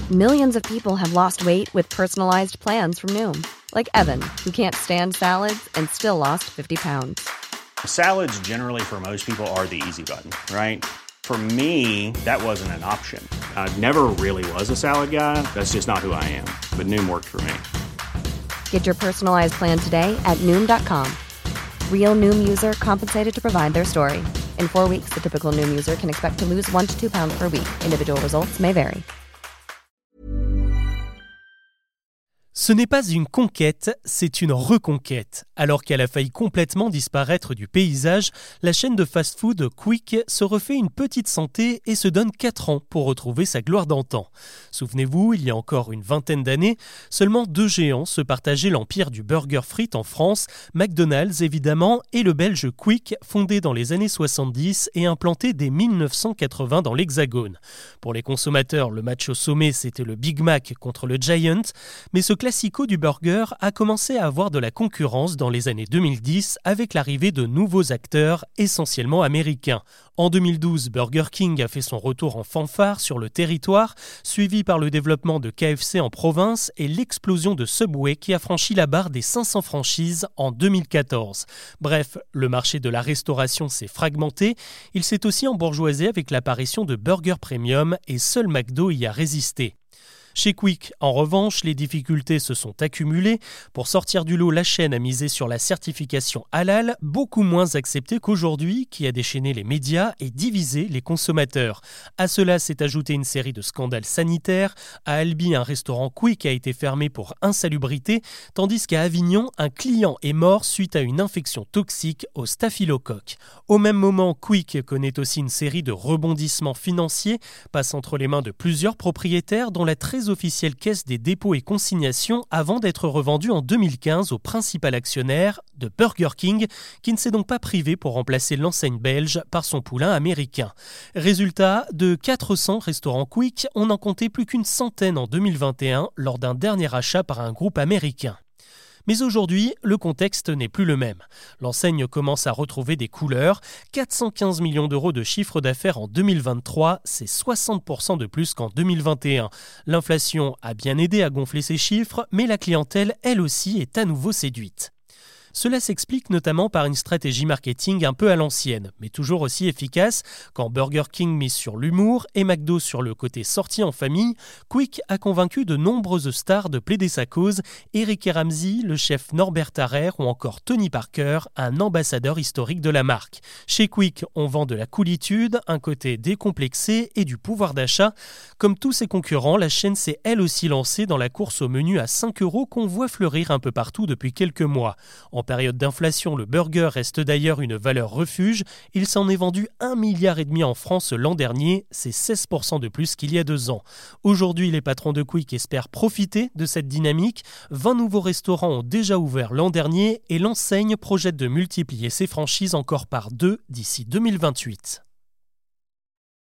Millions of people have lost weight with personalized plans from Noom. Like Evan, who can't stand salads and still lost 50 pounds. Salads generally for most people are the easy button, right? For me, that wasn't an option. I never really was a salad guy. That's just not who I am. But Noom worked for me. Get your personalized plan today at Noom.com. Real Noom user compensated to provide their story. In 4 weeks, the typical Noom user can expect to lose 1 to 2 pounds per week. Individual results may vary. Ce n'est pas une conquête, c'est une reconquête. Alors qu'elle a failli complètement disparaître du paysage, la chaîne de fast-food Quick se refait une petite santé et se donne 4 ans pour retrouver sa gloire d'antan. Souvenez-vous, il y a encore une vingtaine d'années, seulement 2 géants se partageaient l'empire du burger frites en France, McDonald's évidemment et le belge Quick, fondé dans les années 70 et implanté dès 1980 dans l'Hexagone. Pour les consommateurs, le match au sommet c'était le Big Mac contre le Giant, mais ce classico du burger a commencé à avoir de la concurrence dans les années 2010 avec l'arrivée de nouveaux acteurs essentiellement américains. En 2012, Burger King a fait son retour en fanfare sur le territoire, suivi par le développement de KFC en province et l'explosion de Subway qui a franchi la barre des 500 franchises en 2014. Bref, le marché de la restauration s'est fragmenté, il s'est aussi embourgeoisé avec l'apparition de Burger Premium et seul McDo y a résisté. Chez Quick, en revanche, les difficultés se sont accumulées. Pour sortir du lot, la chaîne a misé sur la certification halal, beaucoup moins acceptée qu'aujourd'hui, qui a déchaîné les médias et divisé les consommateurs. À cela s'est ajoutée une série de scandales sanitaires. À Albi, un restaurant Quick a été fermé pour insalubrité, tandis qu'à Avignon, un client est mort suite à une infection toxique au staphylocoque. Au même moment, Quick connaît aussi une série de rebondissements financiers, passe entre les mains de plusieurs propriétaires, dont la très officielle Caisse des dépôts et consignations avant d'être revendu en 2015 au principal actionnaire de Burger King, qui ne s'est donc pas privé pour remplacer l'enseigne belge par son poulain américain. Résultat, de 400 restaurants Quick, on n'en comptait plus qu'une centaine en 2021 lors d'un dernier achat par un groupe américain. Mais aujourd'hui, le contexte n'est plus le même. L'enseigne commence à retrouver des couleurs. 415 millions d'euros de chiffre d'affaires en 2023, c'est 60% de plus qu'en 2021. L'inflation a bien aidé à gonfler ces chiffres, mais la clientèle, elle aussi, est à nouveau séduite. Cela s'explique notamment par une stratégie marketing un peu à l'ancienne, mais toujours aussi efficace. Quand Burger King mise sur l'humour et McDo sur le côté sortie en famille, Quick a convaincu de nombreuses stars de plaider sa cause, Eric et Ramsey, le chef Norbert Tarrer ou encore Tony Parker, un ambassadeur historique de la marque. Chez Quick, on vend de la coolitude, un côté décomplexé et du pouvoir d'achat. Comme tous ses concurrents, la chaîne s'est elle aussi lancée dans la course au menu à 5 € qu'on voit fleurir un peu partout depuis quelques mois. En période d'inflation, le burger reste d'ailleurs une valeur refuge. Il s'en est vendu 1,5 milliard en France l'an dernier, c'est 16% de plus qu'il y a 2 ans. Aujourd'hui, les patrons de Quick espèrent profiter de cette dynamique. 20 nouveaux restaurants ont déjà ouvert l'an dernier et l'enseigne projette de multiplier ses franchises encore par 2 d'ici 2028.